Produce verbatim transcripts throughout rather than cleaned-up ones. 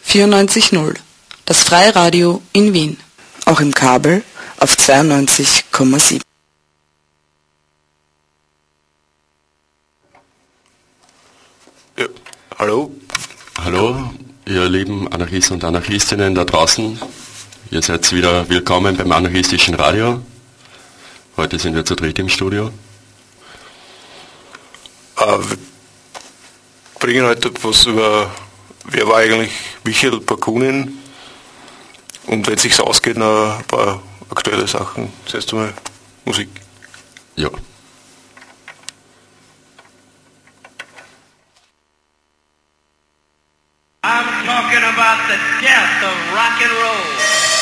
vierundneunzig Komma null, das Freie Radio in Wien. Auch im Kabel auf zweiundneunzig Komma sieben. Ja, hallo. Hallo, ihr lieben Anarchisten und Anarchistinnen da draußen. Ihr seid wieder willkommen beim Anarchistischen Radio. Heute sind wir zu dritt im Studio. Äh, wir bringen heute etwas über, wer war eigentlich Michael Bakunin, und wenn es sich ausgeht, noch ein paar aktuelle Sachen. Das heißt einmal Musik. Ja. I'm talking about the death of rock and roll.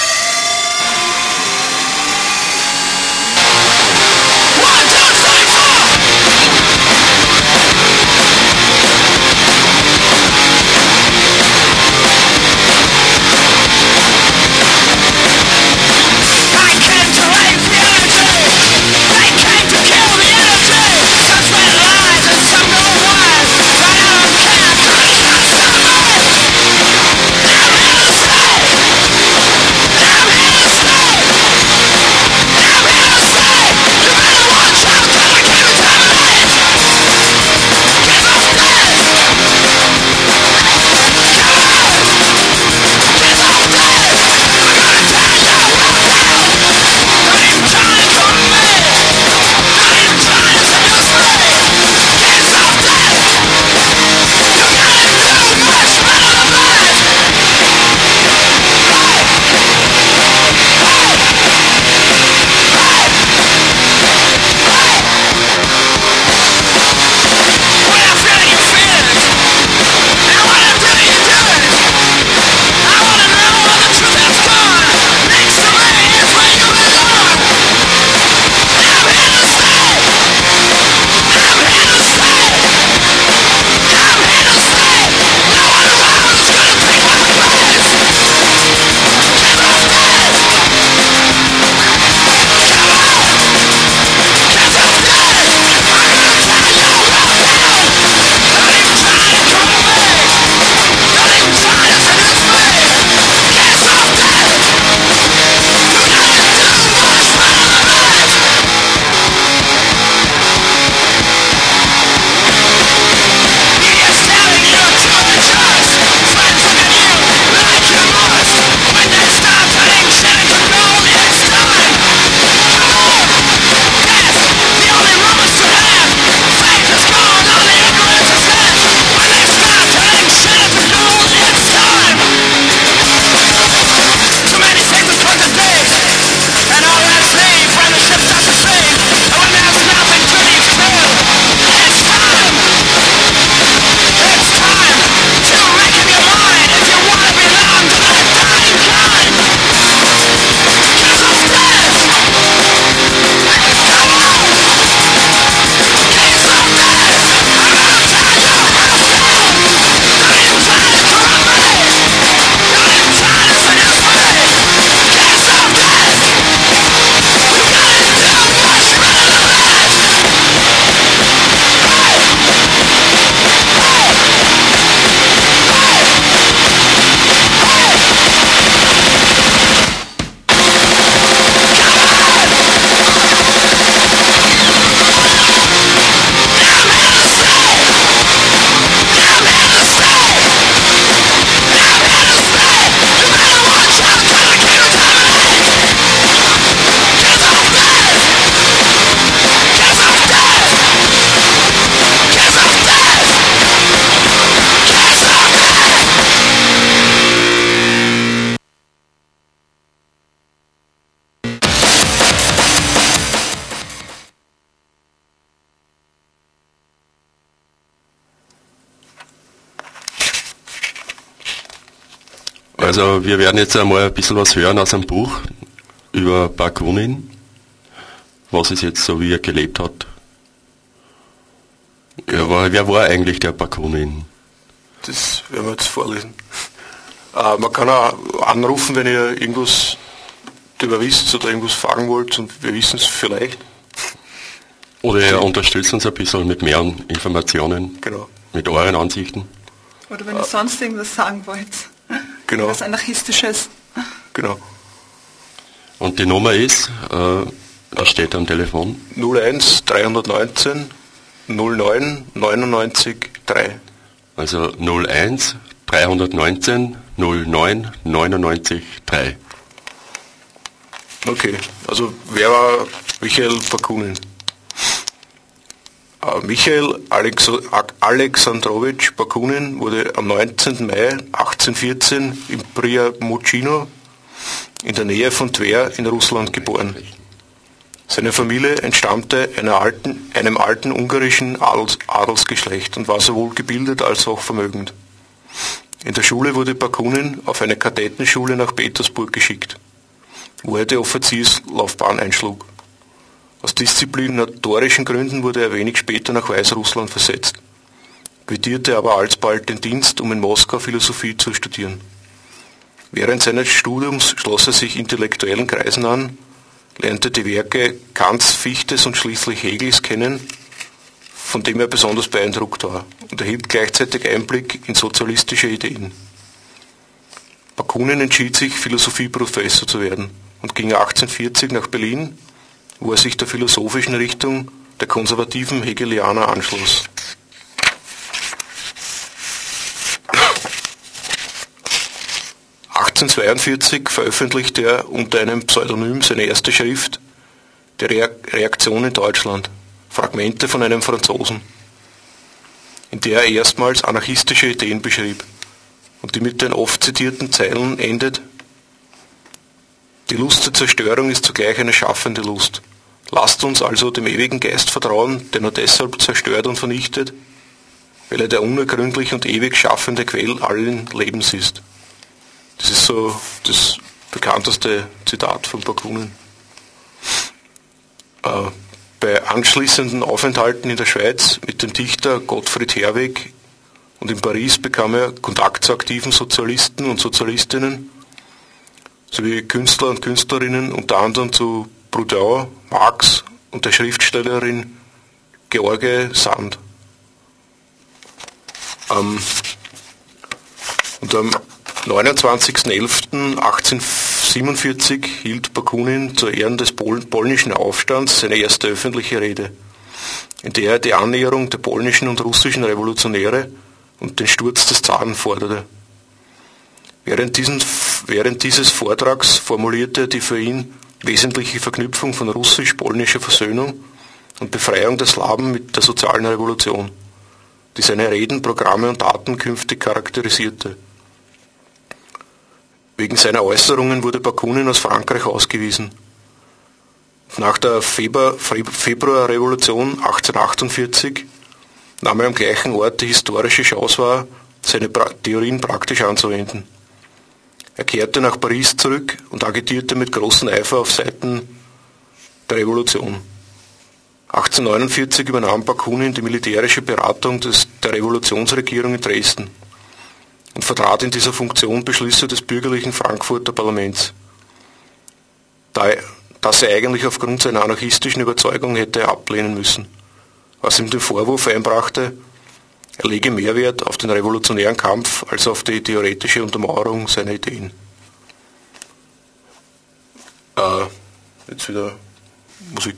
Also wir werden jetzt einmal ein bisschen was hören aus einem Buch über Bakunin, was es jetzt so wie er gelebt hat. Ja, war, wer war eigentlich der Bakunin? Das werden wir jetzt vorlesen. Äh, man kann auch anrufen, wenn ihr irgendwas darüber wisst oder irgendwas fragen wollt, und wir wissen es vielleicht. Oder ihr unterstützt uns ein bisschen mit mehr Informationen, genau, mit euren Ansichten. Oder wenn ihr sonst irgendwas sagen wollt. Genau. Was Anarchistisches. Genau. Und die Nummer ist, äh, das steht am Telefon? null eins dreihundertneunzehn null neun neunundneunzig drei. Also null eins dreihundertneunzehn null neun neunundneunzig drei. Okay, also wer war Michael Bakunin? Uh, Michael Alex Alexandrowitsch Bakunin wurde am neunzehnten Mai achtzehnhundertvierzehn in Priamuchino in der Nähe von Twer in Russland geboren. Seine Familie entstammte einer alten, einem alten ungarischen Adels, Adelsgeschlecht und war sowohl gebildet als auch vermögend. In der Schule wurde Bakunin auf eine Kadettenschule nach Petersburg geschickt, wo er die Offizierslaufbahn einschlug. Aus disziplinatorischen Gründen wurde er wenig später nach Weißrussland versetzt, quittierte aber alsbald den Dienst, um in Moskau Philosophie zu studieren. Während seines Studiums schloss er sich intellektuellen Kreisen an, lernte die Werke Kants, Fichtes und schließlich Hegels kennen, von dem er besonders beeindruckt war, und erhielt gleichzeitig Einblick in sozialistische Ideen. Bakunin entschied sich, Philosophieprofessor zu werden und ging achtzehnhundertvierzig nach Berlin, wo er sich der philosophischen Richtung der konservativen Hegelianer anschloss. achtzehnhundertzweiundvierzig veröffentlichte er unter einem Pseudonym seine erste Schrift, Die Reaktion in Deutschland, Fragmente von einem Franzosen, in der er erstmals anarchistische Ideen beschrieb und die mit den oft zitierten Zeilen endet: Die Lust zur Zerstörung ist zugleich eine schaffende Lust. Lasst uns also dem ewigen Geist vertrauen, der nur deshalb zerstört und vernichtet, weil er der unergründlich und ewig schaffende Quell allen Lebens ist. Das ist so das bekannteste Zitat von Bakunin. Äh, bei anschließenden Aufenthalten in der Schweiz mit dem Dichter Gottfried Herwegh und in Paris bekam er Kontakt zu aktiven Sozialisten und Sozialistinnen sowie Künstler und Künstlerinnen, unter anderem zu Proudhon, Marx und der Schriftstellerin George Sand. Ähm, und am neunundzwanzigsten elften achtzehnhundertsiebenundvierzig hielt Bakunin zu Ehren des Pol- polnischen Aufstands seine erste öffentliche Rede, in der er die Annäherung der polnischen und russischen Revolutionäre und den Sturz des Zaren forderte. Während, diesen, während dieses Vortrags formulierte er die für ihn wesentliche Verknüpfung von russisch-polnischer Versöhnung und Befreiung der Slawen mit der sozialen Revolution, die seine Reden, Programme und Taten künftig charakterisierte. Wegen seiner Äußerungen wurde Bakunin aus Frankreich ausgewiesen. Nach der Februar, Februarrevolution achtzehnhundertachtundvierzig nahm er am gleichen Ort die historische Chance wahr, seine pra- Theorien praktisch anzuwenden. Er kehrte nach Paris zurück und agitierte mit großem Eifer auf Seiten der Revolution. achtzehnhundertneunundvierzig übernahm Bakunin die militärische Beratung des, der Revolutionsregierung in Dresden und vertrat in dieser Funktion Beschlüsse des bürgerlichen Frankfurter Parlaments, da er, das er eigentlich aufgrund seiner anarchistischen Überzeugung hätte ablehnen müssen, was ihm den Vorwurf einbrachte, er lege mehr Wert auf den revolutionären Kampf als auf die theoretische Untermauerung seiner Ideen. Äh, jetzt wieder Musik.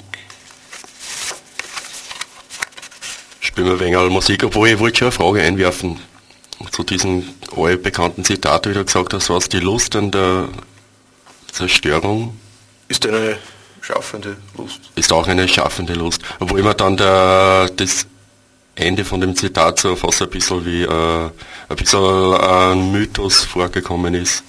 Spielen wir ein wenig Musik, obwohl ich wollte schon eine Frage einwerfen. Zu diesem allbekannten Zitat, wie du gesagt hast, was die Lust an der Zerstörung Ist eine schaffende Lust. ist auch eine schaffende Lust. Obwohl mir dann der, das Ende von dem Zitat so fast ein bisschen wie äh, ein bisschen ein Mythos vorgekommen ist.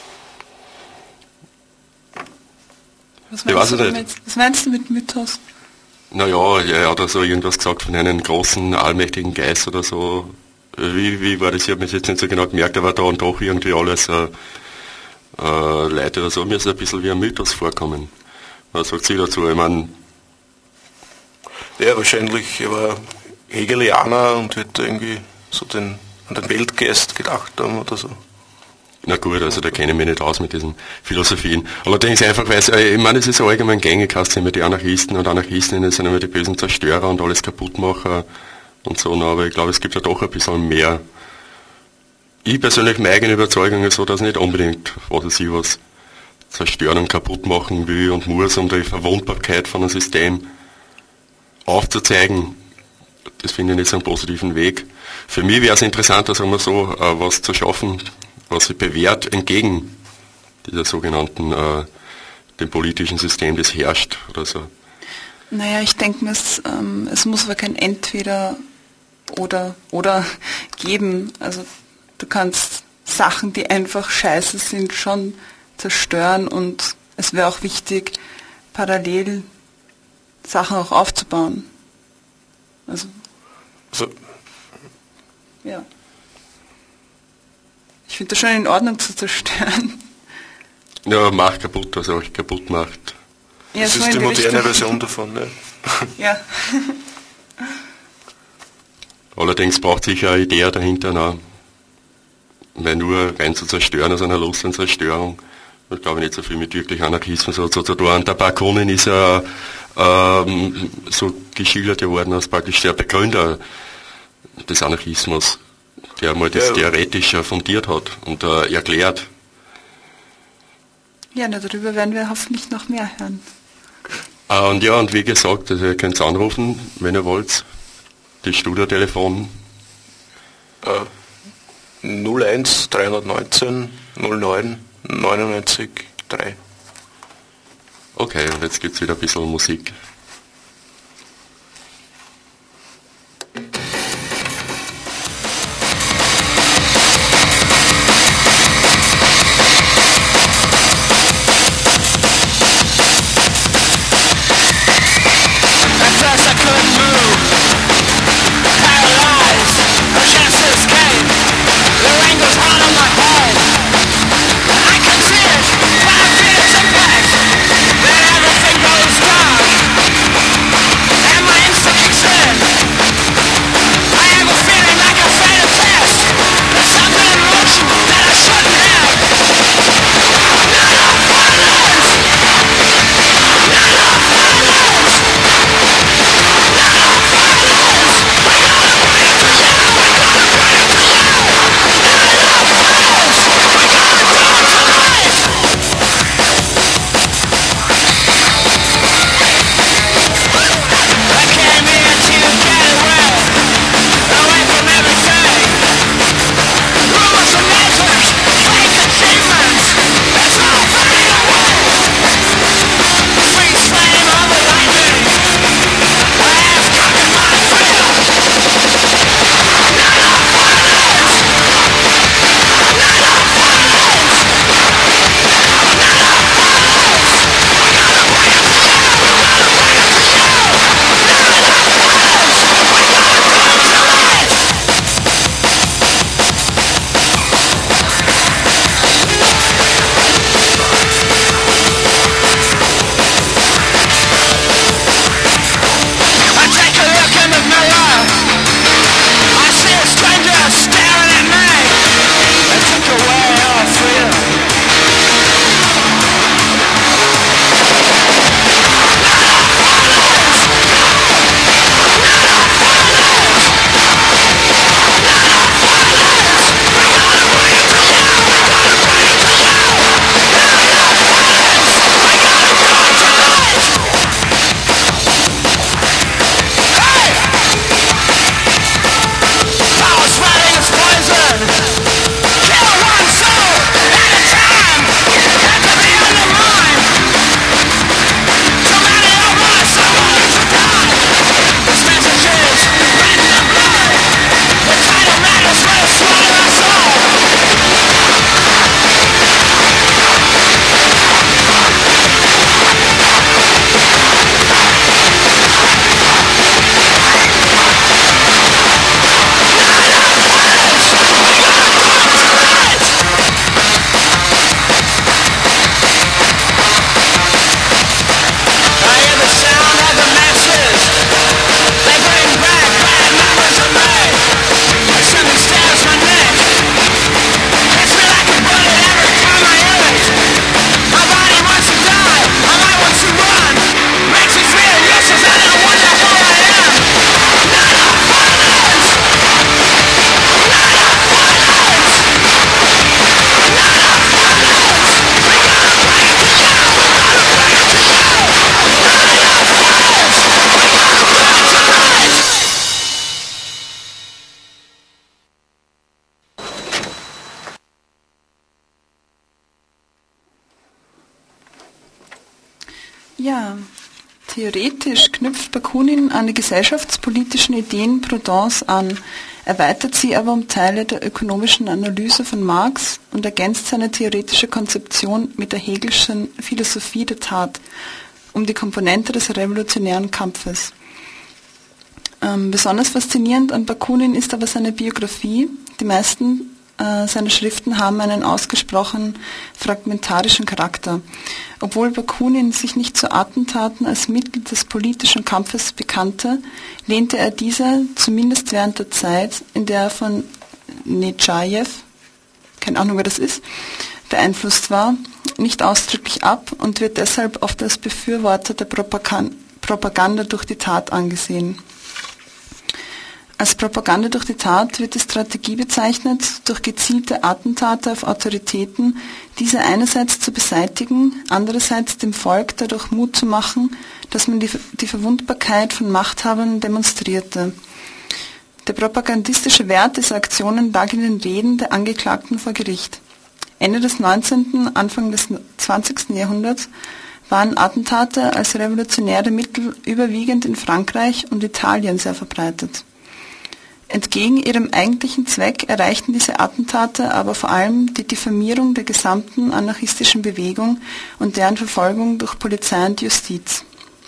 Was Ich weiß meinst, du nicht. mit, was meinst du mit Mythos? Naja, er hat also irgendwas gesagt von einem großen, allmächtigen Geist oder so. Wie, wie war das? Ich habe mir das jetzt nicht so genau gemerkt, aber da und doch irgendwie alles äh, äh, Leute oder so. Mir ist ein bisschen wie ein Mythos vorkommen. Was sagt sie dazu? Ich meine, Ja, wahrscheinlich, er war Hegelianer und wird irgendwie so den, an den Weltgeist gedacht haben oder so. na gut, also da kenne ich mich nicht aus mit diesen Philosophien. Allerdings einfach, weil es, ich meine, es ist so allgemein gängig, hast du immer die Anarchisten und Anarchistinnen sind immer die bösen Zerstörer und alles Kaputtmacher und so, aber ich glaube, es gibt ja doch ein bisschen mehr Ich persönlich, meine eigene Überzeugung ist so, dass nicht unbedingt, was weiß ich, was zerstören und kaputt machen will und muss, um die Verwundbarkeit von einem System aufzuzeigen. Das finde ich nicht so einen positiven Weg. Für mich wäre es interessanter, sagen wir so, äh, was zu schaffen, was sich bewährt entgegen dieser sogenannten, äh, dem politischen System, das herrscht oder so. Naja, ich denke mir, es, ähm, es muss aber kein Entweder oder oder geben. Also du kannst Sachen, die einfach scheiße sind, schon zerstören und es wäre auch wichtig, parallel Sachen auch aufzubauen. Also, Also, ja. Ich finde das schon in Ordnung zu zerstören. Ja, macht kaputt, was euch kaputt macht. Ja, das so ist in die die moderne Richtung. Version davon. Ne? Ja. Allerdings braucht sich eine Idee dahinter, ne? Weil nur rein zu zerstören aus einer Lust an Zerstörung, ich glaube nicht so viel mit wirklich Anarchismus oder so zu tun. Der Bakunin ist ja ähm, so geschildert worden als praktisch der Begründer des Anarchismus, der mal das Ja. theoretisch fundiert hat und äh, erklärt. Ja, na, darüber werden wir hoffentlich noch mehr hören. Äh, und ja, und wie gesagt, also ihr könnt anrufen, wenn ihr wollt. Das Studiotelefon. Äh, null eins dreihundertneunzehn null neun neunundneunzig drei. Okay, und jetzt gibt's wieder ein bisschen Musik. Everything goes wrong. Ja, theoretisch knüpft Bakunin an die gesellschaftspolitischen Ideen Proudhons an, erweitert sie aber um Teile der ökonomischen Analyse von Marx und ergänzt seine theoretische Konzeption mit der Hegelschen Philosophie der Tat, um die Komponente des revolutionären Kampfes. Ähm, besonders faszinierend an Bakunin ist aber seine Biografie. Die meisten äh, seiner Schriften haben einen ausgesprochen fragmentarischen Charakter. Obwohl Bakunin sich nicht zu Attentaten als Mitglied des politischen Kampfes bekannte, lehnte er diese, zumindest während der Zeit, in der er von Nechayev, keine Ahnung wer das ist, beeinflusst war, nicht ausdrücklich ab und wird deshalb oft als Befürworter der Propaganda durch die Tat angesehen. Als Propaganda durch die Tat wird die Strategie bezeichnet, durch gezielte Attentate auf Autoritäten diese einerseits zu beseitigen, andererseits dem Volk dadurch Mut zu machen, dass man die, die Verwundbarkeit von Machthabern demonstrierte. Der propagandistische Wert dieser Aktionen lag in den Reden der Angeklagten vor Gericht. Ende des neunzehnten, Anfang des zwanzigsten Jahrhunderts waren Attentate als revolutionäre Mittel überwiegend in Frankreich und Italien sehr verbreitet. Entgegen ihrem eigentlichen Zweck erreichten diese Attentate aber vor allem die Diffamierung der gesamten anarchistischen Bewegung und deren Verfolgung durch Polizei und Justiz.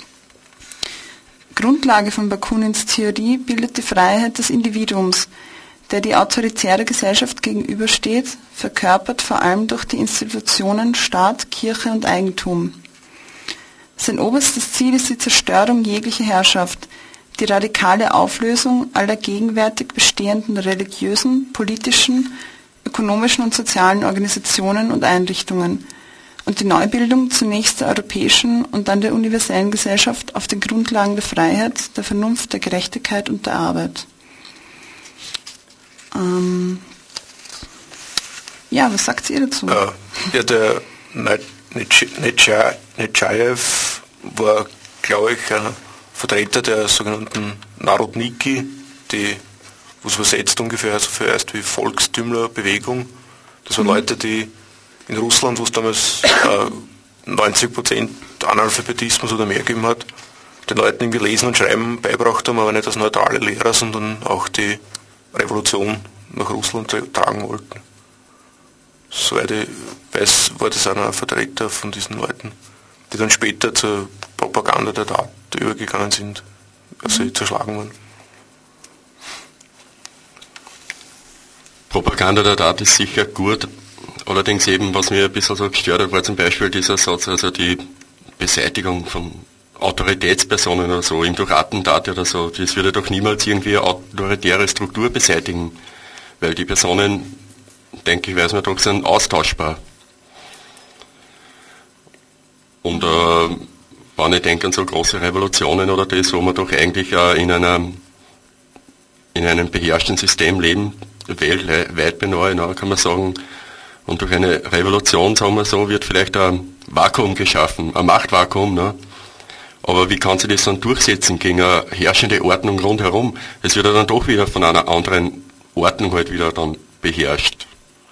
Grundlage von Bakunins Theorie bildet die Freiheit des Individuums, der die autoritäre Gesellschaft gegenübersteht, verkörpert vor allem durch die Institutionen Staat, Kirche und Eigentum. Sein oberstes Ziel ist die Zerstörung jeglicher Herrschaft, die radikale Auflösung aller gegenwärtig bestehenden religiösen, politischen, ökonomischen und sozialen Organisationen und Einrichtungen und die Neubildung zunächst der europäischen und dann der universellen Gesellschaft auf den Grundlagen der Freiheit, der Vernunft, der Gerechtigkeit und der Arbeit. Ähm ja, was sagt ihr dazu? Äh, ja, der Nechayev war, glaube ich, ein Vertreter der sogenannten Narodniki, die, was übersetzt ungefähr also für erst wie Volkstümlerbewegung. Das waren mhm. Leute, die in Russland, wo es damals äh, neunzig Prozent Analphabetismus oder mehr gegeben hat, den Leuten irgendwie Lesen und Schreiben beibracht haben, aber nicht als neutrale Lehrer, sondern auch die Revolution nach Russland tragen wollten. Soweit ich weiß, war das einer Vertreter von diesen Leuten, die dann später zur Propaganda der Tat übergegangen sind, als sie mhm. zerschlagen wurden. Propaganda der Tat ist sicher gut, allerdings eben, was mir ein bisschen so gestört hat, war zum Beispiel dieser Satz, also die Beseitigung von Autoritätspersonen oder so, eben durch Attentate oder so, das würde doch niemals irgendwie eine autoritäre Struktur beseitigen, weil die Personen, denke ich, weiß man doch, sind austauschbar. Und äh, wenn ich denke an so große Revolutionen oder das, wo man doch eigentlich äh, in, einer, in einem beherrschten System leben, weltweit beinahe, ne, kann man sagen, und durch eine Revolution, sagen wir so, wird vielleicht ein Vakuum geschaffen, ein Machtvakuum, ne? Aber wie kann sich das dann durchsetzen gegen eine herrschende Ordnung rundherum? Es wird ja dann doch wieder von einer anderen Ordnung halt wieder dann beherrscht.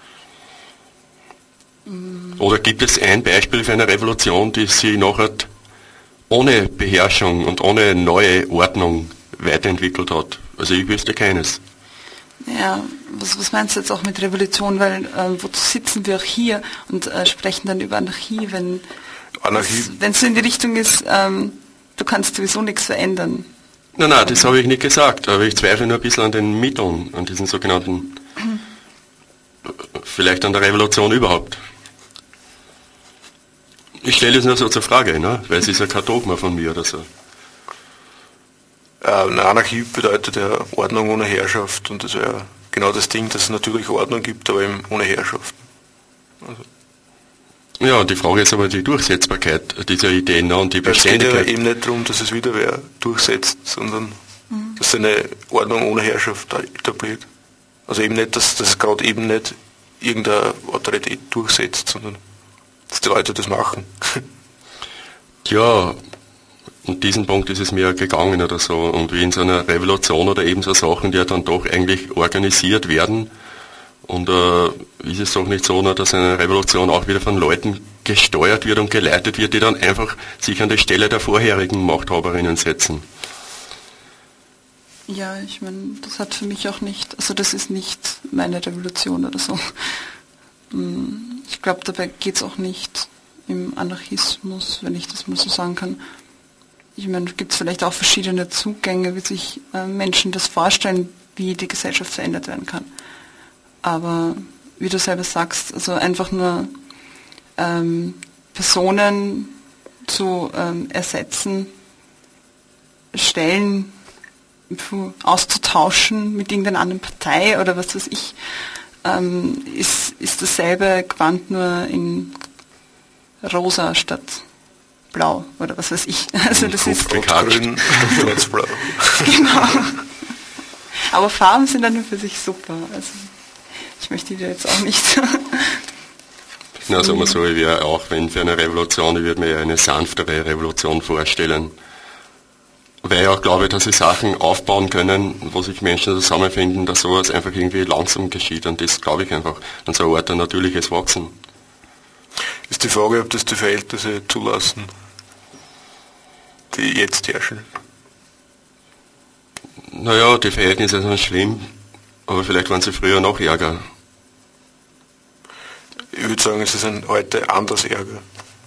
Oder gibt es ein Beispiel für eine Revolution, die sich nachher ohne Beherrschung und ohne neue Ordnung weiterentwickelt hat? Also ich wüsste keines. Ja, was, was meinst du jetzt auch mit Revolution? Weil äh, wozu sitzen wir auch hier und äh, sprechen dann über Anarchie, wenn es so in die Richtung ist, ähm, du kannst sowieso nichts verändern. Nein, nein, das habe ich nicht gesagt, aber ich zweifle nur ein bisschen an den Mitteln, an diesen sogenannten, vielleicht an der Revolution überhaupt. Ich stelle es nur so zur Frage, ne? Weil es ist ja kein Dogma von mir oder so. Äh, eine Anarchie bedeutet ja Ordnung ohne Herrschaft und das wäre genau das Ding, dass es natürlich Ordnung gibt, aber eben ohne Herrschaft. Also. Ja, und die Frage ist aber die Durchsetzbarkeit dieser Ideen, ne? Und die Beständigkeit. Es geht ja eben nicht darum, dass es wieder wer durchsetzt, sondern mhm. dass eine Ordnung ohne Herrschaft etabliert. Also eben nicht, dass das gerade eben nicht irgendeine Autorität durchsetzt, sondern dass die Leute das machen. Ja, und diesen Punkt ist es mir gegangen oder so. Und wie in so einer Revolution oder eben so Sachen, die ja dann doch eigentlich organisiert werden Und äh, ist es doch nicht so, dass eine Revolution auch wieder von Leuten gesteuert wird und geleitet wird, die dann einfach sich an die Stelle der vorherigen Machthaberinnen setzen? Ja, ich meine, das hat für mich auch nicht, also das ist nicht meine Revolution oder so. Ich glaube, dabei geht es auch nicht im Anarchismus, wenn ich das mal so sagen kann. Ich meine, da gibt es vielleicht auch verschiedene Zugänge, wie sich äh, Menschen das vorstellen, wie die Gesellschaft verändert werden kann. Aber wie du selber sagst, also einfach nur ähm, Personen zu ähm, ersetzen, Stellen auszutauschen mit irgendeiner anderen Partei oder was weiß ich, ähm, ist, ist dasselbe Gewand nur in rosa statt blau oder was weiß ich. Also das ist grün, blau. Genau. Aber Farben sind dann für sich super. Also ich möchte die jetzt auch nicht. Na, sagen wir so, ich wäre auch, wenn für eine Revolution, ich würde mir eine sanftere Revolution vorstellen. Weil ich auch glaube, dass sie Sachen aufbauen können, wo sich Menschen zusammenfinden, dass sowas einfach irgendwie langsam geschieht. Und das glaube ich einfach. Und so eine Art ein natürliches Wachsen. Ist die Frage, ob das die Verhältnisse zulassen, die jetzt herrschen. Naja, die Verhältnisse sind schlimm, aber vielleicht waren sie früher noch ärger. Ich würde sagen, es ist ein heute anders ärger.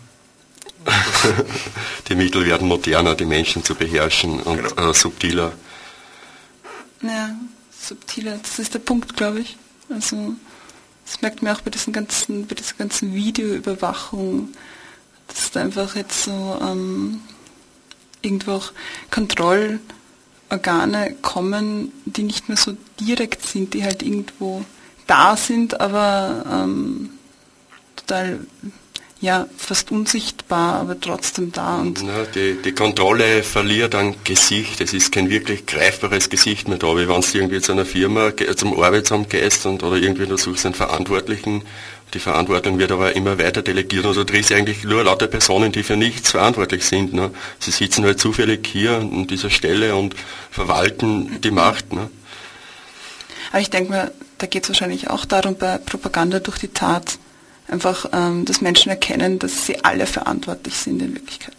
Die Mittel werden moderner, die Menschen zu beherrschen und genau. äh, subtiler. Ja, subtiler, das ist der Punkt, glaube ich. Also das merkt man auch bei diesen ganzen, bei dieser ganzen Videoüberwachung, dass da einfach jetzt so ähm, irgendwo auch Kontrollorgane kommen, die nicht mehr so direkt sind, die halt irgendwo da sind, aber ähm, total ja, fast unsichtbar, aber trotzdem da. Und Na, die, die Kontrolle verliert an Gesicht. Es ist kein wirklich greifbares Gesicht mehr da. Wie wenn du irgendwie zu einer Firma, zum Arbeitsamt gehst und, oder irgendwie du suchst einen Verantwortlichen. Die Verantwortung wird aber immer weiter delegiert und du triffst eigentlich nur lauter Personen, die für nichts verantwortlich sind. Ne? Sie sitzen halt zufällig hier an dieser Stelle und verwalten die Macht. Ne? Aber ich denke mal, da geht es wahrscheinlich auch darum, bei Propaganda durch die Tat, einfach, ähm, dass Menschen erkennen, dass sie alle verantwortlich sind in Wirklichkeit.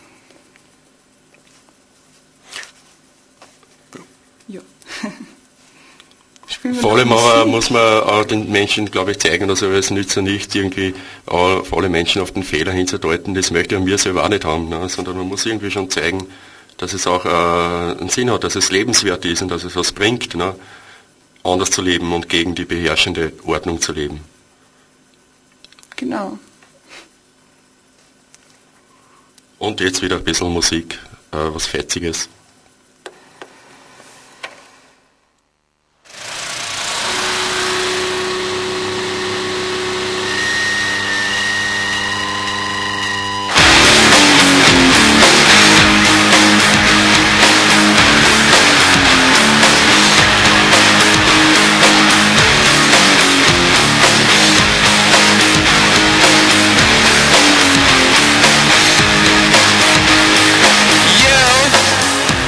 Ja. Vor allem aber muss man auch den Menschen, glaube ich, zeigen, dass es nützt ja nicht, irgendwie auf alle Menschen auf den Fehler hinzudeuten, das möchte ja wir selber auch nicht haben, ne? Sondern man muss irgendwie schon zeigen, dass es auch äh, einen Sinn hat, dass es lebenswert ist und dass es was bringt, ne? Anders zu leben und gegen die beherrschende Ordnung zu leben. Genau. Und jetzt wieder ein bisschen Musik, äh, was Fetziges. Yeah.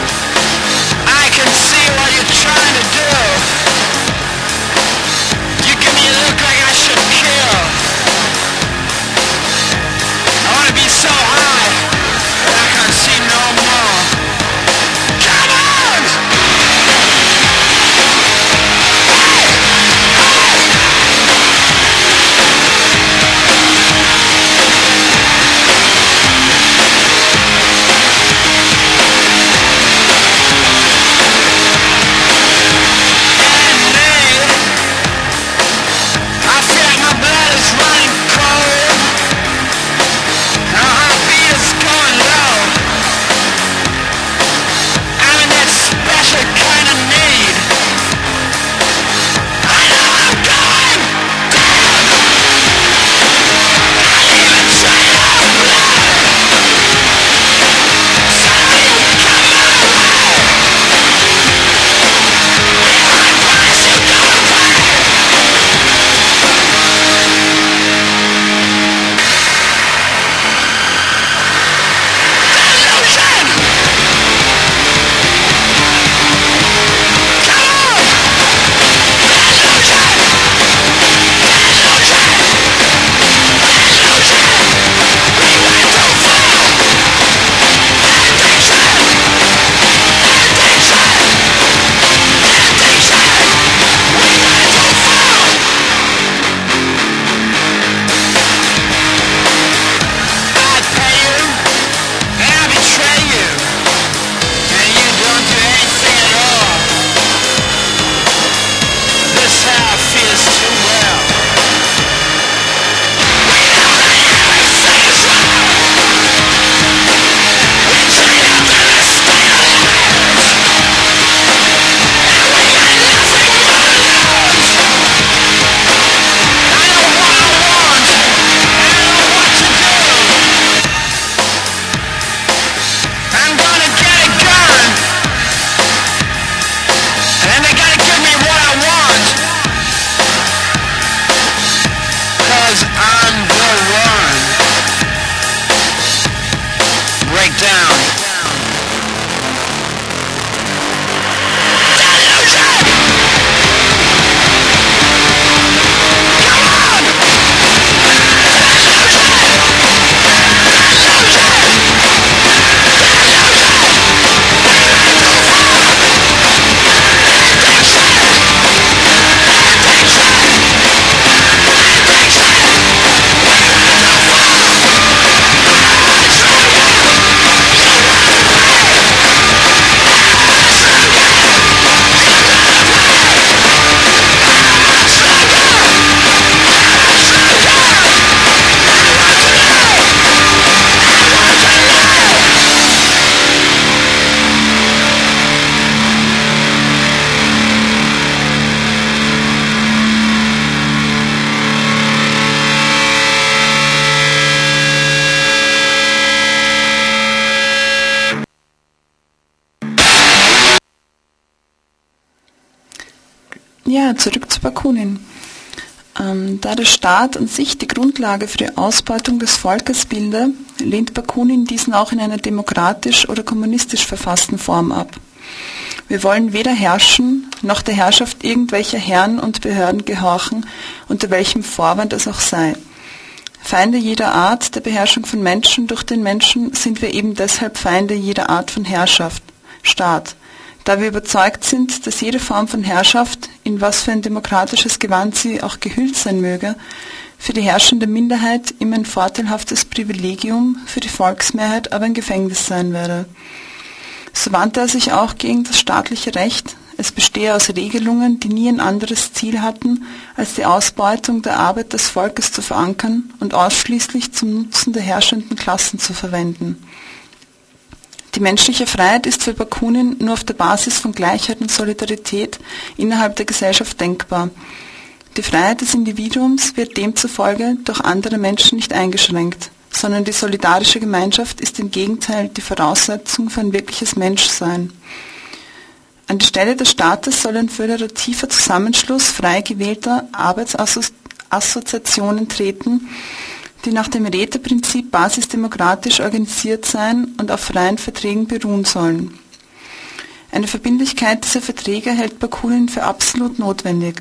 Ja, zurück zu Bakunin. Ähm, da der Staat an sich die Grundlage für die Ausbeutung des Volkes bilde, lehnt Bakunin diesen auch in einer demokratisch oder kommunistisch verfassten Form ab. Wir wollen weder herrschen, noch der Herrschaft irgendwelcher Herren und Behörden gehorchen, unter welchem Vorwand es auch sei. Feinde jeder Art der Beherrschung von Menschen durch den Menschen sind wir eben deshalb Feinde jeder Art von Herrschaft, Staat, da wir überzeugt sind, dass jede Form von Herrschaft, in was für ein demokratisches Gewand sie auch gehüllt sein möge, für die herrschende Minderheit immer ein vorteilhaftes Privilegium, für die Volksmehrheit aber ein Gefängnis sein werde. So wandte er sich auch gegen das staatliche Recht. Es bestehe aus Regelungen, die nie ein anderes Ziel hatten, als die Ausbeutung der Arbeit des Volkes zu verankern und ausschließlich zum Nutzen der herrschenden Klassen zu verwenden. Die menschliche Freiheit ist für Bakunin nur auf der Basis von Gleichheit und Solidarität innerhalb der Gesellschaft denkbar. Die Freiheit des Individuums wird demzufolge durch andere Menschen nicht eingeschränkt, sondern die solidarische Gemeinschaft ist im Gegenteil die Voraussetzung für ein wirkliches Menschsein. An die Stelle des Staates soll ein föderativer Zusammenschluss frei gewählter Arbeitsassoziationen treten, die nach dem Räteprinzip basisdemokratisch organisiert sein und auf freien Verträgen beruhen sollen. Eine Verbindlichkeit dieser Verträge hält Bakunin für absolut notwendig.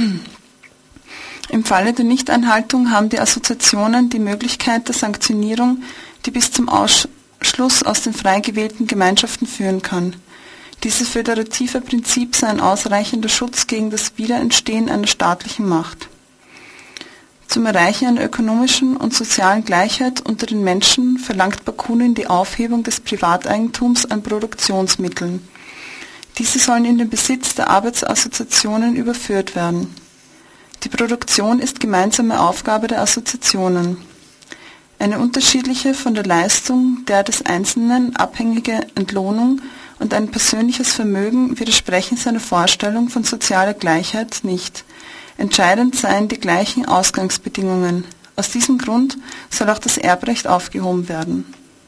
Im Falle der Nichteinhaltung haben die Assoziationen die Möglichkeit der Sanktionierung, die bis zum Ausschluss aus den frei gewählten Gemeinschaften führen kann. Dieses föderative Prinzip sei ein ausreichender Schutz gegen das Wiederentstehen einer staatlichen Macht. Zum Erreichen einer ökonomischen und sozialen Gleichheit unter den Menschen verlangt Bakunin die Aufhebung des Privateigentums an Produktionsmitteln. Diese sollen in den Besitz der Arbeitsassoziationen überführt werden. Die Produktion ist gemeinsame Aufgabe der Assoziationen. Eine unterschiedliche, von der Leistung der des Einzelnen abhängige Entlohnung und ein persönliches Vermögen widersprechen seiner Vorstellung von sozialer Gleichheit nicht. Entscheidend seien die gleichen Ausgangsbedingungen. Aus diesem Grund soll auch das Erbrecht aufgehoben werden.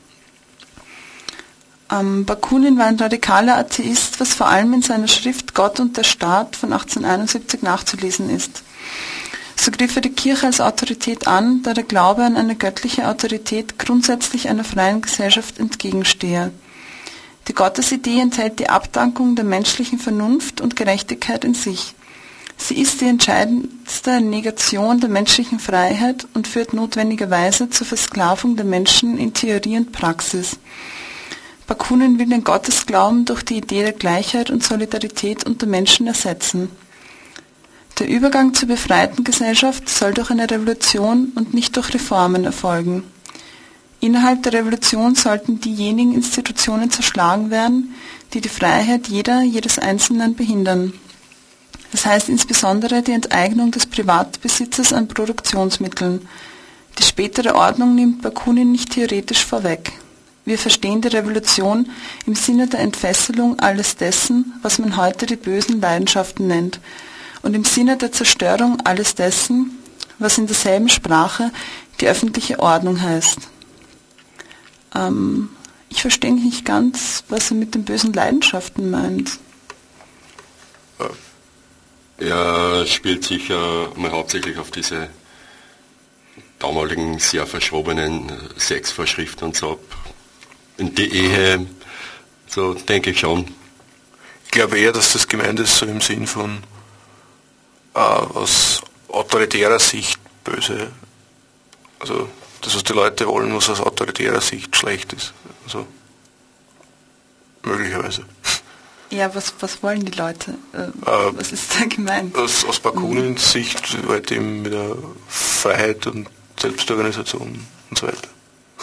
Ähm, Bakunin war ein radikaler Atheist, was vor allem in seiner Schrift Gott und der Staat von achtzehnhunderteinundsiebzig nachzulesen ist. So griff er die Kirche als Autorität an, da der Glaube an eine göttliche Autorität grundsätzlich einer freien Gesellschaft entgegenstehe. Die Gottesidee enthält die Abdankung der menschlichen Vernunft und Gerechtigkeit in sich. Sie ist die entscheidendste Negation der menschlichen Freiheit und führt notwendigerweise zur Versklavung der Menschen in Theorie und Praxis. Bakunin will den Gottesglauben durch die Idee der Gleichheit und Solidarität unter Menschen ersetzen. Der Übergang zur befreiten Gesellschaft soll durch eine Revolution und nicht durch Reformen erfolgen. Innerhalb der Revolution sollten diejenigen Institutionen zerschlagen werden, die die Freiheit jeder, jedes Einzelnen behindern. Das heißt insbesondere die Enteignung des Privatbesitzes an Produktionsmitteln. Die spätere Ordnung nimmt Bakunin nicht theoretisch vorweg. Wir verstehen die Revolution im Sinne der Entfesselung alles dessen, was man heute die bösen Leidenschaften nennt, und im Sinne der Zerstörung alles dessen, was in derselben Sprache die öffentliche Ordnung heißt. Ähm, ich verstehe nicht ganz, was er mit den bösen Leidenschaften meint. Er spielt sicher mal hauptsächlich auf diese damaligen sehr verschrobenen Sexvorschriften und so ab. In die Ehe, so denke ich schon. Ich glaube eher, dass das gemeint ist, so im Sinn von äh, aus autoritärer Sicht böse. Also das, was die Leute wollen, was aus autoritärer Sicht schlecht ist. Also möglicherweise. Ja, was, was wollen die Leute? Äh, äh, was ist da gemeint? Aus, aus Bakunins Sicht halt eben mit der Freiheit und Selbstorganisation und so weiter.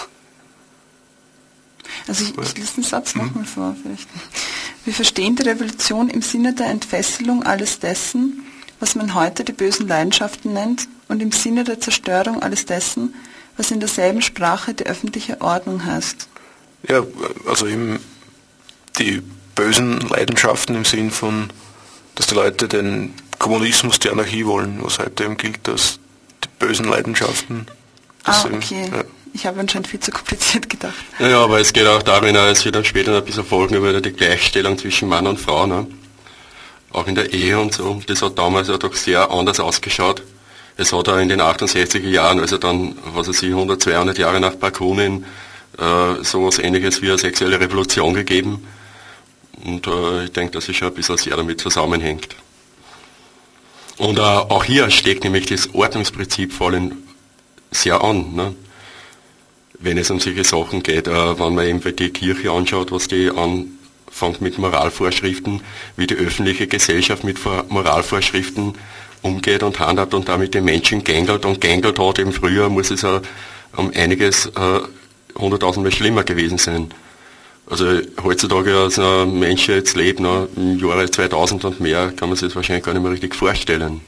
Also ich, ich lese den Satz mhm. nochmal vor vielleicht. Wir verstehen die Revolution im Sinne der Entfesselung alles dessen, was man heute die bösen Leidenschaften nennt, und im Sinne der Zerstörung alles dessen, was in derselben Sprache die öffentliche Ordnung heißt. Ja, also eben die bösen Leidenschaften im Sinn von, dass die Leute den Kommunismus, die Anarchie wollen, was heute eben gilt als die bösen Leidenschaften. Ah, okay. Eben, ja. Ich habe anscheinend viel zu kompliziert gedacht. Ja, ja, aber es geht auch darin, es wird dann später ein bisschen folgen über die Gleichstellung zwischen Mann und Frau. Ne? auch in der Ehe und so. Das hat damals ja doch sehr anders ausgeschaut. Es hat auch in den achtundsechziger Jahren, also dann, was weiß ich, hundert, zweihundert Jahre nach Bakunin, äh, sowas Ähnliches wie eine sexuelle Revolution gegeben. Und äh, ich denke, dass es schon ein bisschen sehr damit zusammenhängt. Und äh, auch hier steckt nämlich das Ordnungsprinzip vor allem sehr an, ne? Wenn es um solche Sachen geht, äh, wenn man eben die Kirche anschaut, was die anfängt mit Moralvorschriften, wie die öffentliche Gesellschaft mit Moralvorschriften umgeht und handelt und damit den Menschen gängelt und gängelt hat. Eben früher muss es ja um einiges äh, hunderttausendmal schlimmer gewesen sein. Also heutzutage, als ein Mensch jetzt lebt, ne, im Jahre zweitausend und mehr, kann man sich das wahrscheinlich gar nicht mehr richtig vorstellen.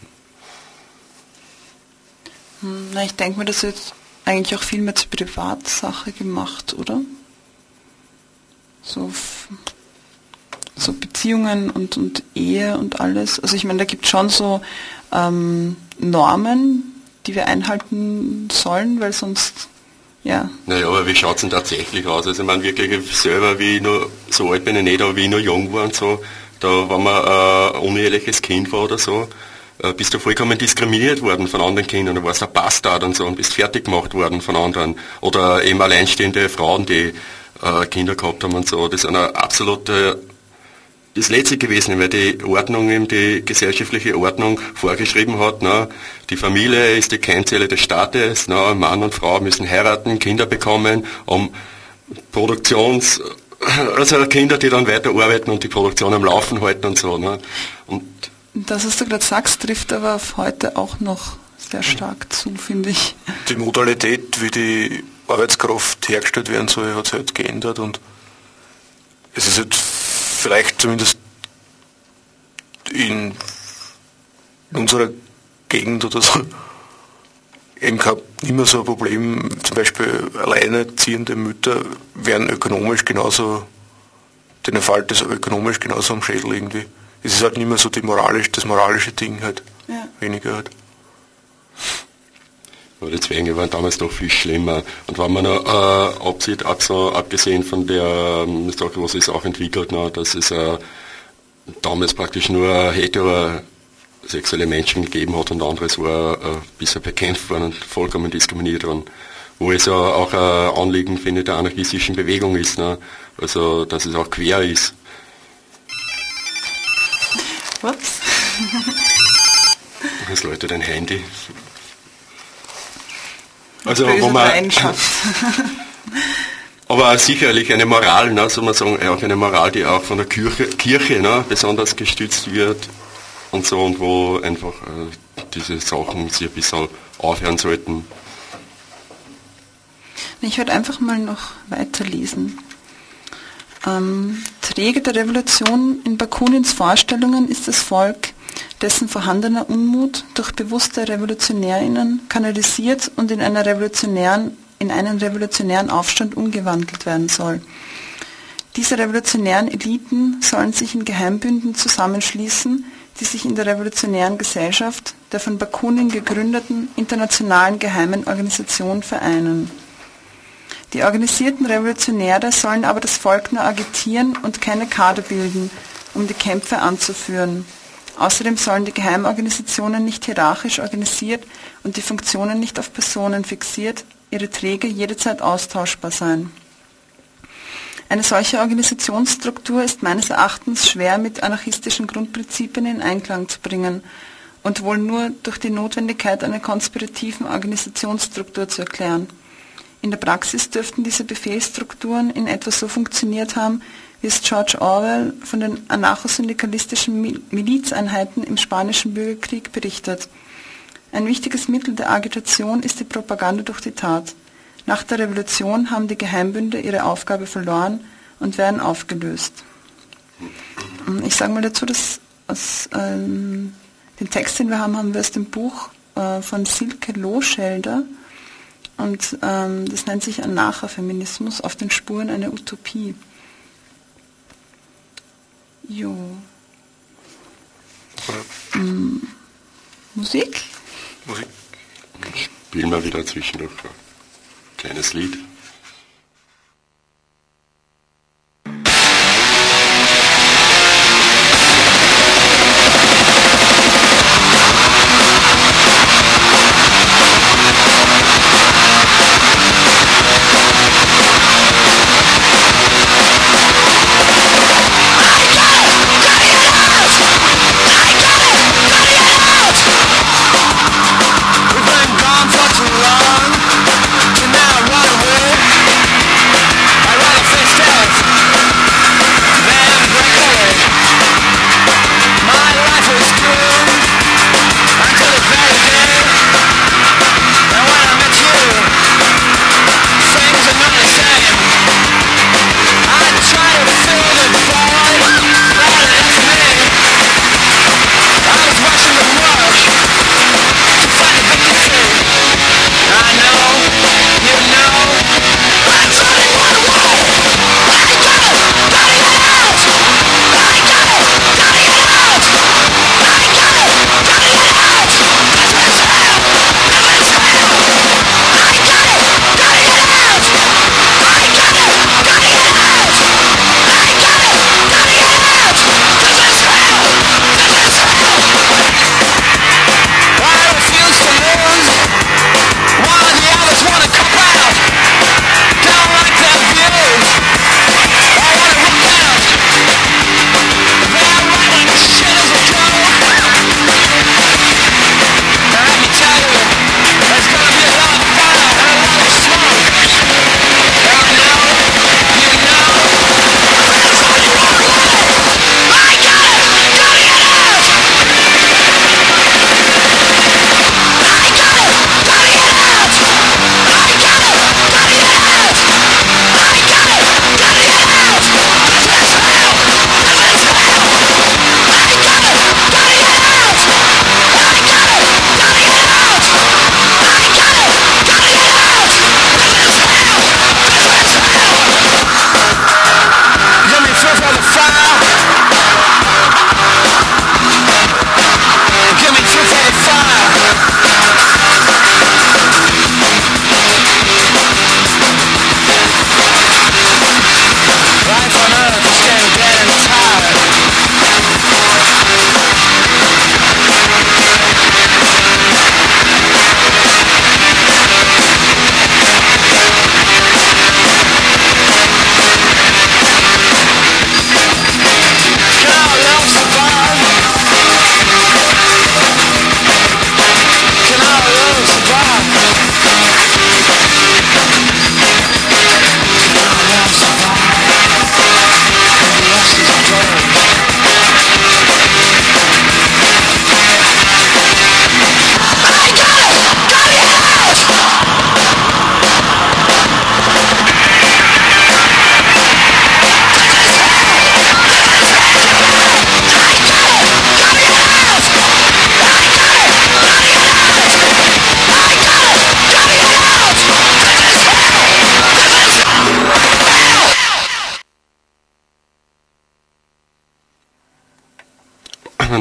Na, ich denke mir, das ist eigentlich auch viel mehr zur Privatsache gemacht, oder? So, so Beziehungen und, und Ehe und alles. Also ich meine, da gibt es schon so ähm, Normen, die wir einhalten sollen, weil sonst, ja. Naja, aber wie schaut es denn tatsächlich aus? Also ich meine, wirklich selber, wie ich nur, so alt bin ich nicht, aber wie ich nur jung war und so, da, wenn man äh, ein uneheliches Kind war oder so, äh, bist du vollkommen diskriminiert worden von anderen Kindern, du warst ein Bastard und so und bist fertig gemacht worden von anderen. Oder eben alleinstehende Frauen, die äh, Kinder gehabt haben und so. Das ist eine absolute, das Letzte gewesen, weil die Ordnung, eben die gesellschaftliche Ordnung vorgeschrieben hat, na, die Familie ist die Keimzelle des Staates, na, Mann und Frau müssen heiraten, Kinder bekommen, um Produktions, also Kinder, die dann weiterarbeiten und die Produktion am Laufen halten und so. Na. Und das, was du gerade sagst, trifft aber auf heute auch noch sehr stark zu, finde ich. Die Modalität, wie die Arbeitskraft hergestellt werden soll, hat sich halt geändert und es ist halt vielleicht zumindest in, in unserer Gegend oder so eben kein, nicht mehr so ein Problem. Zum Beispiel alleinerziehende Mütter werden ökonomisch genauso, denen fällt das ökonomisch genauso am Schädel irgendwie. Es ist halt nicht mehr so die moralisch, das moralische Ding halt, ja. Weniger halt. Aber die Zwänge waren damals noch viel schlimmer. Und wenn man noch äh, absieht, auch so, abgesehen von der ähm, Sache, was es auch entwickelt, na, dass es äh, damals praktisch nur heterosexuelle Menschen gegeben hat und anderes war äh, bisher bekämpft worden und vollkommen diskriminiert worden. Wo es ja auch ein Anliegen, finde ich, der anarchistischen Bewegung ist, na, also dass es auch quer ist. Ups. Es läutet ein Handy. Also, wo man, aber sicherlich eine Moral, ne, soll man sagen, auch eine Moral, die auch von der Kirche, Kirche ne, besonders gestützt wird und so, und wo einfach äh, diese Sachen sich ein bisschen aufhören sollten. Ich würde einfach mal noch weiterlesen. Ähm, Träger der Revolution in Bakunins Vorstellungen ist das Volk, dessen vorhandener Unmut durch bewusste RevolutionärInnen kanalisiert und in, einer revolutionären, in einen revolutionären Aufstand umgewandelt werden soll. Diese revolutionären Eliten sollen sich in Geheimbünden zusammenschließen, die sich in der revolutionären Gesellschaft, der von Bakunin gegründeten internationalen geheimen Organisation vereinen. Die organisierten Revolutionäre sollen aber das Volk nur agitieren und keine Kader bilden, um die Kämpfe anzuführen. Außerdem sollen die Geheimorganisationen nicht hierarchisch organisiert und die Funktionen nicht auf Personen fixiert, ihre Träger jederzeit austauschbar sein. Eine solche Organisationsstruktur ist meines Erachtens schwer mit anarchistischen Grundprinzipien in Einklang zu bringen und wohl nur durch die Notwendigkeit einer konspirativen Organisationsstruktur zu erklären. In der Praxis dürften diese Befehlsstrukturen in etwa so funktioniert haben, wie es George Orwell von den anarchosyndikalistischen Milizeinheiten im Spanischen Bürgerkrieg berichtet. Ein wichtiges Mittel der Agitation ist die Propaganda durch die Tat. Nach der Revolution haben die Geheimbünde ihre Aufgabe verloren und werden aufgelöst. Ich sage mal dazu, dass aus, ähm, den Text, den wir haben, haben wir aus dem Buch äh, von Silke Lohschelder. Und ähm, das nennt sich Anarcha-Feminismus auf den Spuren einer Utopie. Jo. Hm. Musik? Musik. Spielen wir wieder zwischendurch ein kleines Lied.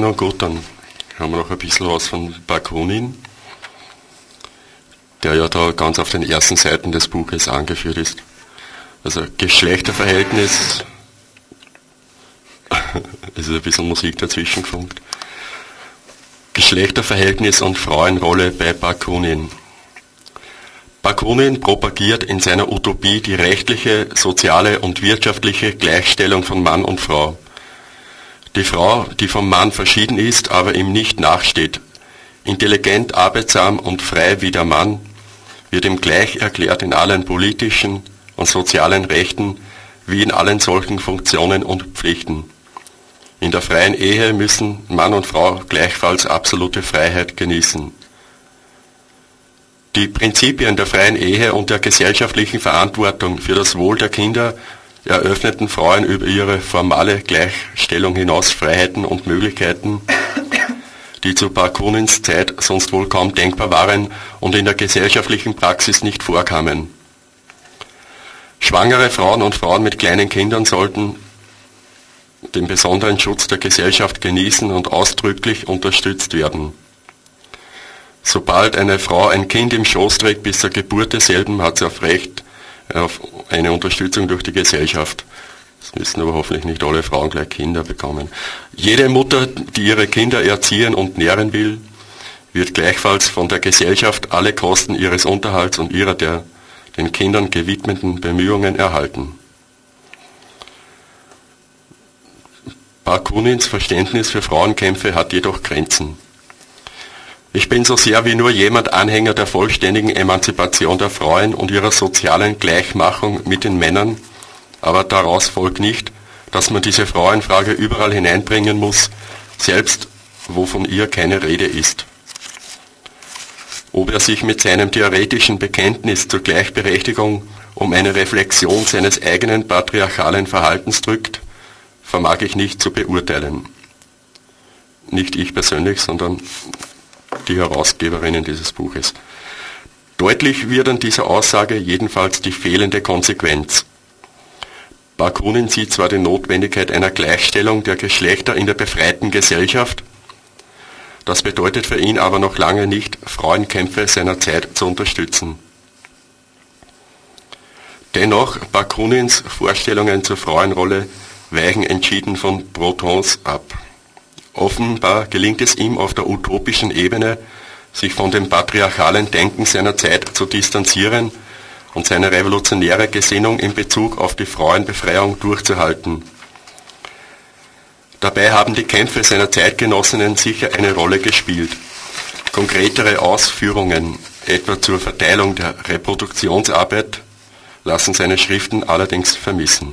nun gut, dann haben wir noch ein bisschen was von Bakunin, der ja da ganz auf den ersten Seiten des Buches angeführt ist. Also Geschlechterverhältnis, es ist ein bisschen Musik dazwischen gefunkt. Geschlechterverhältnis und Frauenrolle bei Bakunin. Bakunin propagiert in seiner Utopie die rechtliche, soziale und wirtschaftliche Gleichstellung von Mann und Frau. Die Frau, die vom Mann verschieden ist, aber ihm nicht nachsteht, intelligent, arbeitsam und frei wie der Mann, wird ihm gleich erklärt in allen politischen und sozialen Rechten wie in allen solchen Funktionen und Pflichten. In der freien Ehe müssen Mann und Frau gleichfalls absolute Freiheit genießen. Die Prinzipien der freien Ehe und der gesellschaftlichen Verantwortung für das Wohl der Kinder eröffneten Frauen über ihre formale Gleichstellung hinaus Freiheiten und Möglichkeiten, die zu Bakunins Zeit sonst wohl kaum denkbar waren und in der gesellschaftlichen Praxis nicht vorkamen. Schwangere Frauen und Frauen mit kleinen Kindern sollten den besonderen Schutz der Gesellschaft genießen und ausdrücklich unterstützt werden. Sobald eine Frau ein Kind im Schoß trägt bis zur Geburt desselben, hat sie auf Recht auf eine Unterstützung durch die Gesellschaft. Das müssen aber hoffentlich nicht alle Frauen gleich Kinder bekommen. Jede Mutter, die ihre Kinder erziehen und nähren will, wird gleichfalls von der Gesellschaft alle Kosten ihres Unterhalts und ihrer der den Kindern gewidmeten Bemühungen erhalten. Bakunins Verständnis für Frauenkämpfe hat jedoch Grenzen. Ich bin so sehr wie nur jemand Anhänger der vollständigen Emanzipation der Frauen und ihrer sozialen Gleichmachung mit den Männern, aber daraus folgt nicht, dass man diese Frauenfrage überall hineinbringen muss, selbst wo von ihr keine Rede ist. Ob er sich mit seinem theoretischen Bekenntnis zur Gleichberechtigung um eine Reflexion seines eigenen patriarchalen Verhaltens drückt, vermag ich nicht zu beurteilen. Nicht ich persönlich, sondern die Herausgeberinnen dieses Buches. Deutlich wird an dieser Aussage jedenfalls die fehlende Konsequenz. Bakunin sieht zwar die Notwendigkeit einer Gleichstellung der Geschlechter in der befreiten Gesellschaft, das bedeutet für ihn aber noch lange nicht, Frauenkämpfe seiner Zeit zu unterstützen. Dennoch, Bakunins Vorstellungen zur Frauenrolle weichen entschieden von Brotons ab. Offenbar gelingt es ihm auf der utopischen Ebene, sich von dem patriarchalen Denken seiner Zeit zu distanzieren und seine revolutionäre Gesinnung in Bezug auf die Frauenbefreiung durchzuhalten. Dabei haben die Kämpfe seiner Zeitgenossinnen sicher eine Rolle gespielt. Konkretere Ausführungen, etwa zur Verteilung der Reproduktionsarbeit, lassen seine Schriften allerdings vermissen.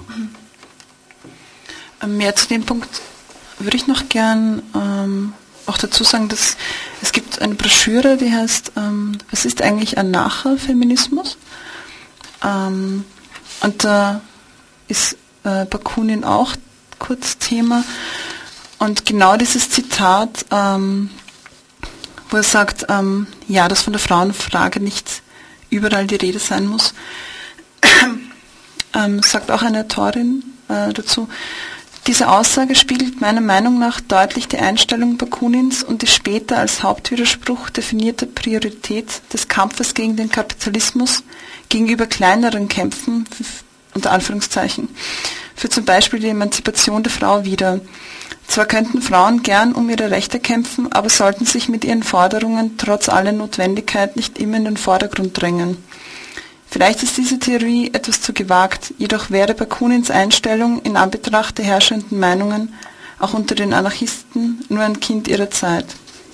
Mehr zu dem Punkt würde ich noch gern ähm, auch dazu sagen, dass es gibt eine Broschüre, die heißt, ähm, was ist eigentlich Anarcha-Feminismus? Ähm, und da ist äh, Bakunin auch kurz Thema. Und genau dieses Zitat, ähm, wo er sagt, ähm, ja, dass von der Frauenfrage nicht überall die Rede sein muss, ähm, sagt auch eine Autorin äh, dazu. Diese Aussage spiegelt meiner Meinung nach deutlich die Einstellung Bakunins und die später als Hauptwiderspruch definierte Priorität des Kampfes gegen den Kapitalismus gegenüber kleineren Kämpfen, unter Anführungszeichen, für zum Beispiel die Emanzipation der Frau wider. Zwar könnten Frauen gern um ihre Rechte kämpfen, aber sollten sich mit ihren Forderungen trotz aller Notwendigkeit nicht immer in den Vordergrund drängen. Vielleicht ist diese Theorie etwas zu gewagt, jedoch wäre Bakunins Einstellung in Anbetracht der herrschenden Meinungen auch unter den Anarchisten nur ein Kind ihrer Zeit.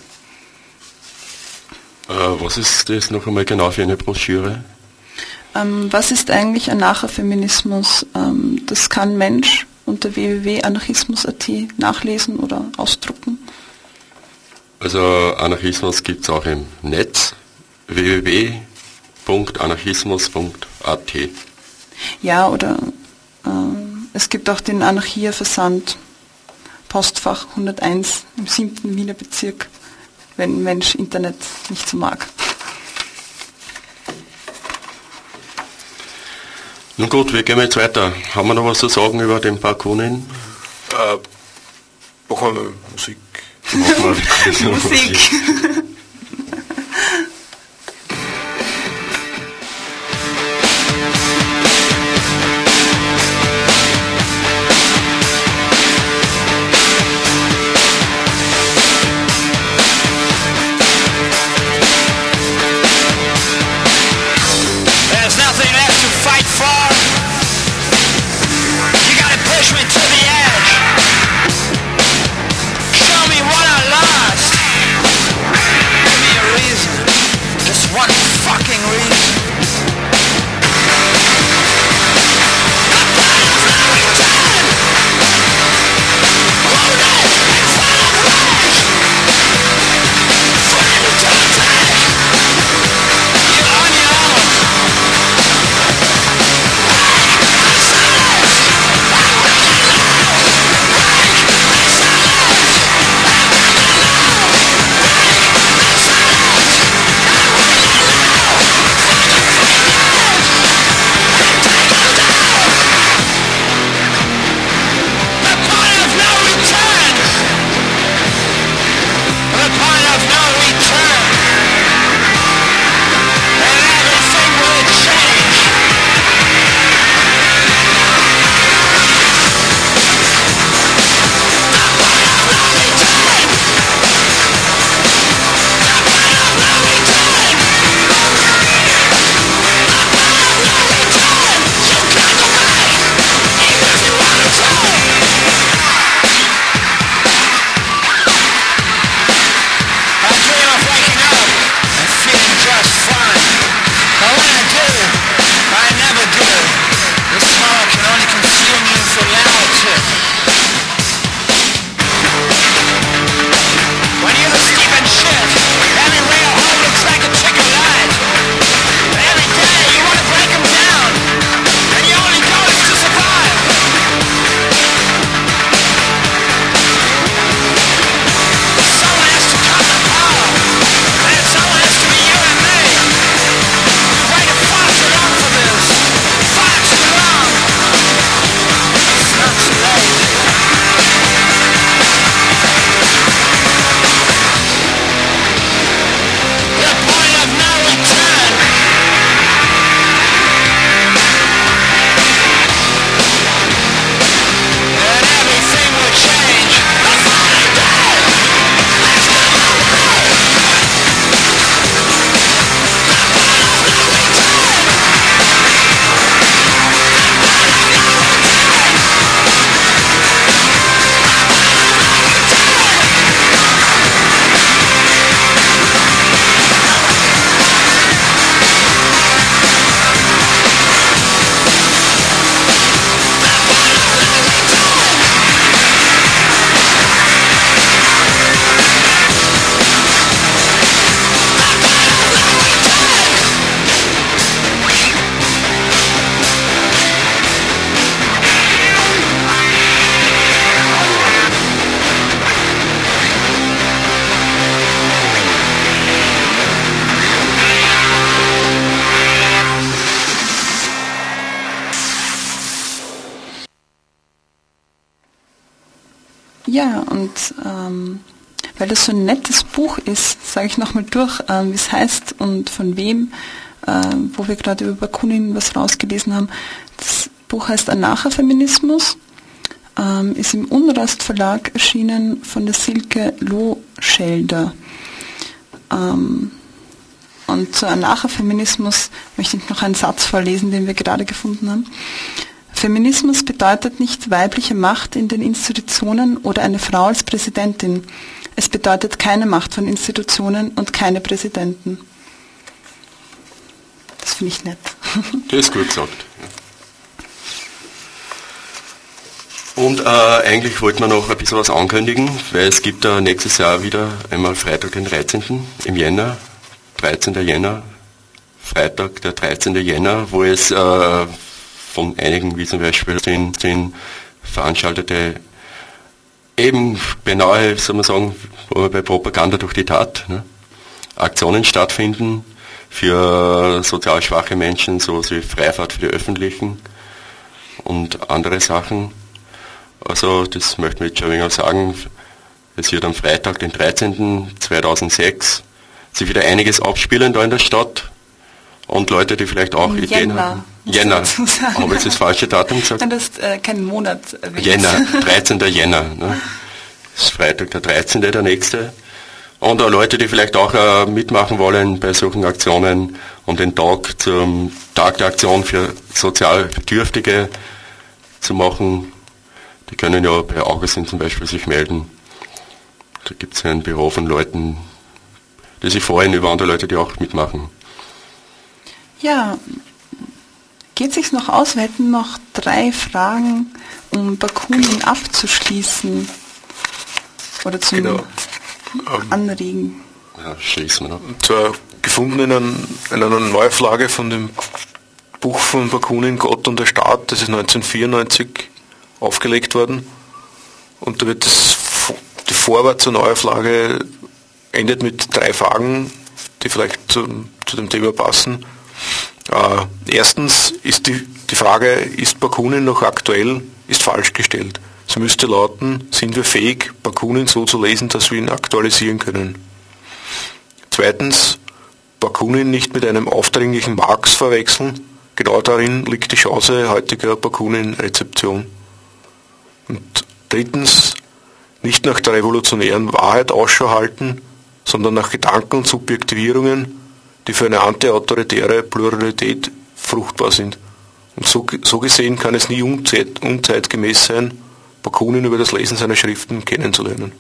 Äh, was ist das noch einmal genau für eine Broschüre? Ähm, was ist eigentlich Anarcha-Feminismus? Ähm, das kann Mensch unter w w w punkt anarchismus punkt a t nachlesen oder ausdrucken. Also Anarchismus gibt es auch im Netz, w w w punkt anarchismus punkt a t. Ja, oder äh, es gibt auch den Anarchia-Versand, Postfach hunderteins im siebten Wiener Bezirk, wenn ein Mensch Internet nicht so mag. Nun gut, wie gehen wir jetzt weiter? Haben wir noch was zu sagen über den Bakunin? Äh, machen wir Musik. Musik. Ja, und ähm, weil das so ein nettes Buch ist, sage ich nochmal durch, ähm, wie es heißt und von wem, äh, wo wir gerade über Bakunin was rausgelesen haben. Das Buch heißt Anarcha-Feminismus, ähm, ist im Unrast Verlag erschienen von der Silke Lohschelder. Ähm, und zu Anarcha-Feminismus möchte ich noch einen Satz vorlesen, den wir gerade gefunden haben. Feminismus bedeutet nicht weibliche Macht in den Institutionen oder eine Frau als Präsidentin. Es bedeutet keine Macht von Institutionen und keine Präsidenten. Das finde ich nett. Das ist gut gesagt. Und äh, eigentlich wollten wir noch ein bisschen was ankündigen, weil es gibt äh, nächstes Jahr wieder einmal Freitag den dreizehnten im Jänner, dreizehnten Jänner, Freitag der dreizehnten Jänner, wo es äh, von einigen, wie zum Beispiel den, den veranstaltete eben beinahe, soll man sagen, bei Propaganda durch die Tat, ne, Aktionen stattfinden für sozial schwache Menschen, so wie Freifahrt für die Öffentlichen und andere Sachen. Also das möchte ich jetzt schon ein wenig sagen. Es wird am Freitag, den dreizehnten zweitausendsechs, sich wieder einiges abspielen da in der Stadt. Und Leute, die vielleicht auch Im Ideen Jänner, haben. Jänner. Habe ich das falsche Datum gesagt? Nein, du hast äh, keinen Monat erwähnt. Jänner, dreizehnten Jänner. Ne? Das ist Freitag der dreizehnte der nächste. Und auch Leute, die vielleicht auch äh, mitmachen wollen bei solchen Aktionen, um den Tag zum Tag der Aktion für sozial Bedürftige zu machen, die können ja bei Augustin zum Beispiel sich melden. Da gibt es ein Büro von Leuten, die sich freuen über andere Leute, die auch mitmachen. Ja, geht sich's noch aus? Wir hätten noch drei Fragen, um Bakunin abzuschließen. Oder zum Genau. Anregen. Ja, schließen wir noch. Und zwar gefunden in, ein, in einer Neuauflage von dem Buch von Bakunin, Gott und der Staat, das ist neunzehnhundertvierundneunzig aufgelegt worden. Und da wird das, die Vorwort zur Neuauflage endet mit drei Fragen, die vielleicht zu, zu dem Thema passen. Äh, erstens ist die, die Frage, ist Bakunin noch aktuell, ist falsch gestellt. Sie müsste lauten, sind wir fähig, Bakunin so zu lesen, dass wir ihn aktualisieren können. Zweitens, Bakunin nicht mit einem aufdringlichen Marx verwechseln. Genau darin liegt die Chance heutiger Bakunin-Rezeption. Und drittens, nicht nach der revolutionären Wahrheit Ausschau halten, sondern nach Gedanken und Subjektivierungen, die für eine antiautoritäre Pluralität fruchtbar sind. Und so, so gesehen kann es nie unzeit, unzeitgemäß sein, Bakunin über das Lesen seiner Schriften kennenzulernen.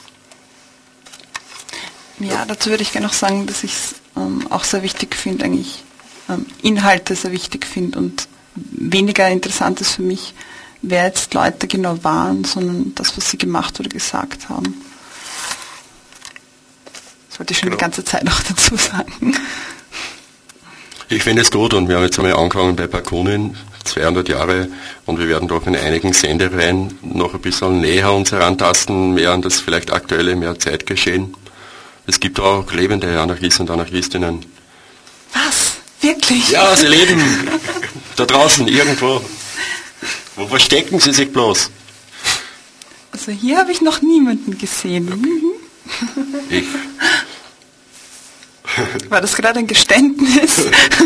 Ja, dazu würde ich gerne noch sagen, dass ich es ähm, auch sehr wichtig finde, eigentlich ähm, Inhalte sehr wichtig finde und weniger interessant ist für mich, wer jetzt Leute genau waren, sondern das, was sie gemacht oder gesagt haben. Das wollte ich schon Genau. die ganze Zeit noch dazu sagen. Ich finde es gut und wir haben jetzt einmal angefangen bei Bakunin, zweihundert Jahre, und wir werden doch in einigen Sendereihen noch ein bisschen näher uns herantasten, mehr an das vielleicht aktuelle, mehr Zeitgeschehen. Es gibt auch lebende Anarchisten und Anarchistinnen. Was? Wirklich? Ja, sie leben da draußen irgendwo. Wo verstecken sie sich bloß? Also hier habe ich noch niemanden gesehen. Mhm. Ich. War das gerade ein Geständnis?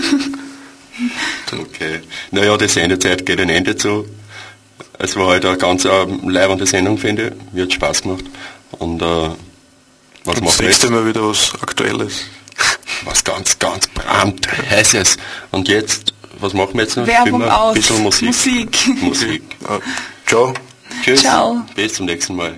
Okay. Naja, die Sendezeit geht ein Ende zu. Es war heute eine ganz äh, leibende Sendung, finde ich. Mir hat Spaß gemacht. Und äh, was Und das machen wir jetzt? nächste Mal wieder was Aktuelles. Was ganz, ganz brandheißes. Und jetzt, was machen wir jetzt noch? Werbung Spielen wir aus. Ein bisschen Musik. Musik. Musik. Äh, ciao. Tschüss. Ciao. Bis zum nächsten Mal.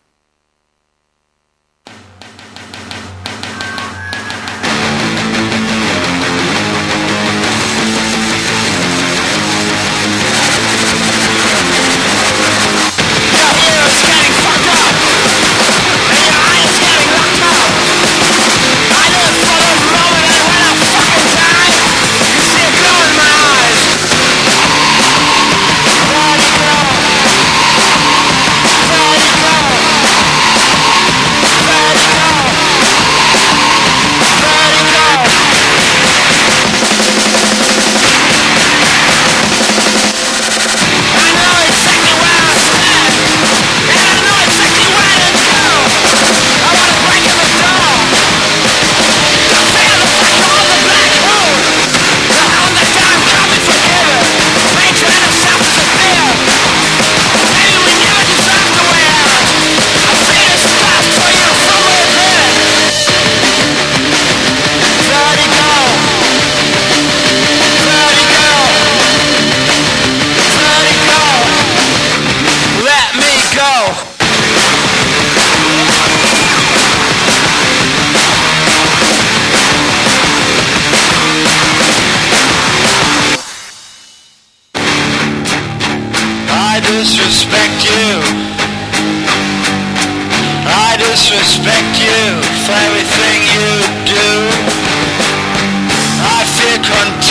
disrespect you. I disrespect you for everything you do. I feel contempt.